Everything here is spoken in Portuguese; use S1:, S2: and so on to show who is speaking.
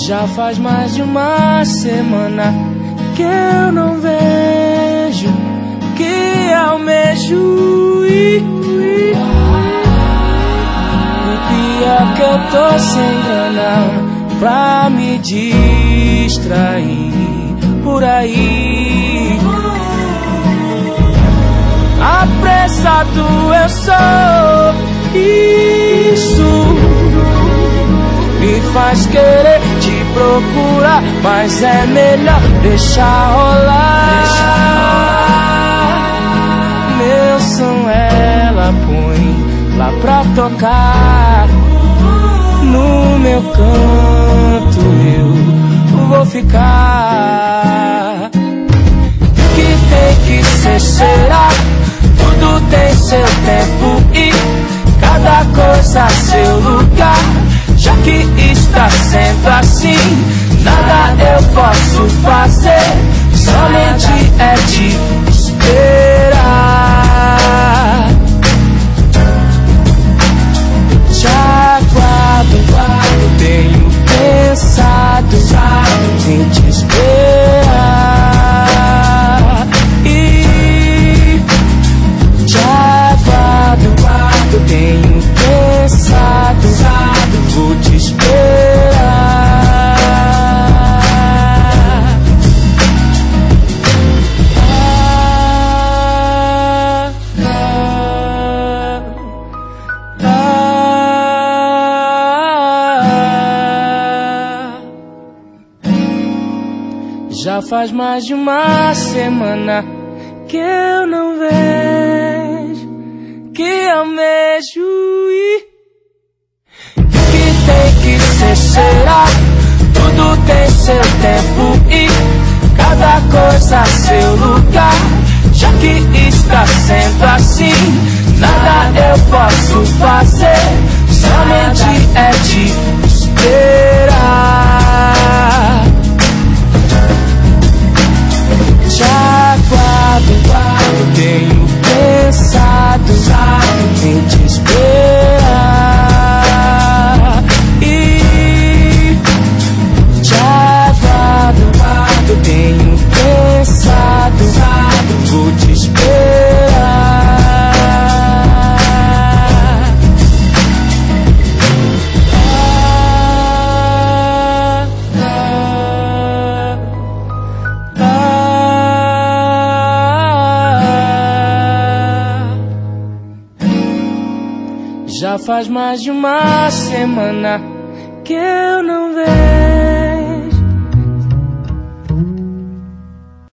S1: Já faz mais de uma semana que eu não vejo, que almejo ir. O pior que eu tô sem grana pra me distrair por aí. Apressado eu sou, isso me faz querer te procurar, mas é melhor deixar rolar. Meu som ela põe lá pra tocar, no meu canto eu vou ficar. Que tem que ser será, tudo tem seu tempo e cada coisa seu lugar. Já que está sendo assim, nada eu posso fazer, somente é te esperar. Te aguardo, tenho pensado em te esperar. E te aguardo, tenho pensado, vou te esperar. Já faz mais de uma semana que eu não vejo, que almejo ir. Que tem que ser será, tudo tem seu tempo e cada coisa seu lugar. Já que está sendo assim, nada eu posso fazer, somente é te esperar. Te aguardo, tenho pensado em te esperar. E te aguardo, tenho pensado, vou te esperar. Já faz mais de uma semana que eu não vejo,